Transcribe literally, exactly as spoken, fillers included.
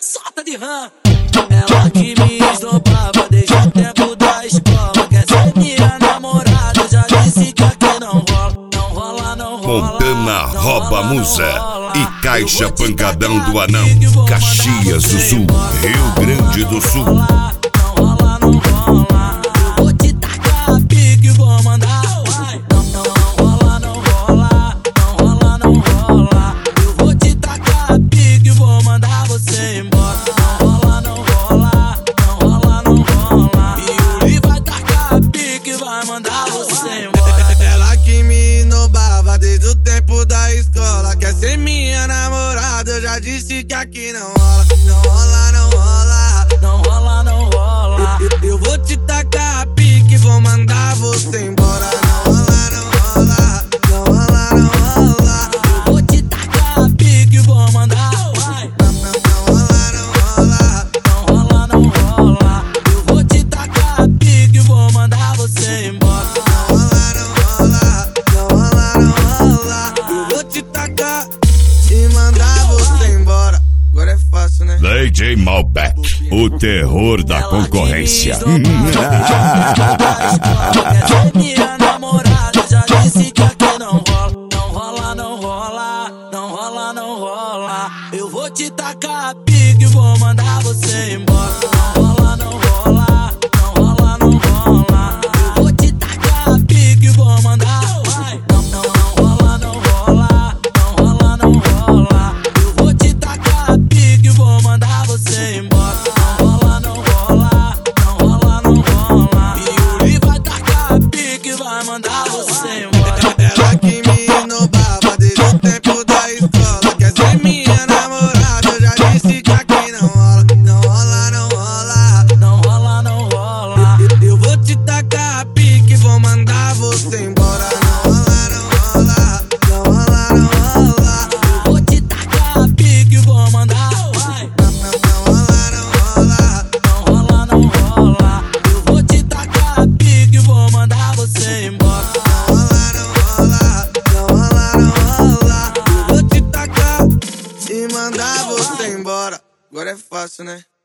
cabeçota de rã. Ela que me esnobava desde o tempo da escola. Quer ser minha namorada, já disse que aqui não rola. Não rola, não rola. Montana não Rouba rola, Musa não rola. e Caixa Eu vou te Pancadão tacar do Anão, pique, vou Caxias mandar do você Sul, embora. Rio Grande do Sul. Não rola, não rola. Eu vou te tacar pique, vou mandar. Vai. Não, não, não rola, não rola. Não rola, não rola. Eu vou te tacar pique, vou mandar você embora. Não rola, não rola. Não rola, não rola. E o Lee vai tacar pique, vai mandar você embora. Ela que me inobava desde o tempo da escola. Quer ser minha namorada, eu já disse que aqui não rola. Não rola, não rola. Não rola, não rola. Eu, eu vou te tacar a pique, vou mandar você embora. Não rola, não rola. Não rola, não rola. Eu vou te tacar pique, vou mandar. Vai. Não, não, não rola, não rola. Não rola, não rola. Eu vou te tacar pique, vou mandar você embora. Não rola, não rola. Não rola, não rola. Eu vou te tacar e mandar você embora. Agora é fácil, né? D J Malbec, o terror da concorrência. Quer ser minha namorada, já disse que aqui não rola. Não rola, não rola. Não rola, não rola. Eu vou te tacar pique, vou mandar você embora. Não rola, não rola. Não rola, não rola. Eu vou te tacar pique, vou mandar. Vai. Não, não, não rola, não rola. Não rola, não rola. Eu vou te tacar pique, vou mandar você embora. Não rola, não rola. Não rola, não rola. E o Lee vai tacar pique, vai mandar você embora. Ela que me inobava desde o tempo da escola. Quer ser minha namorada, eu já disse que aqui não rola. Não rola, não rola. Não rola, não rola. Eu, eu vou te tacar a pique, vou mandar você embora. Não rola, não rola. Não rola, não rola. Eu vou te tacar pique, vou mandar. Vai. Não, não, não rola, não rola. Não rola, não rola. Eu vou te tacar pique, vou mandar você embora. Não rola, não rola. Não rola, não rola. Eu vou te tacar e mandar você embora. Agora é fácil, né?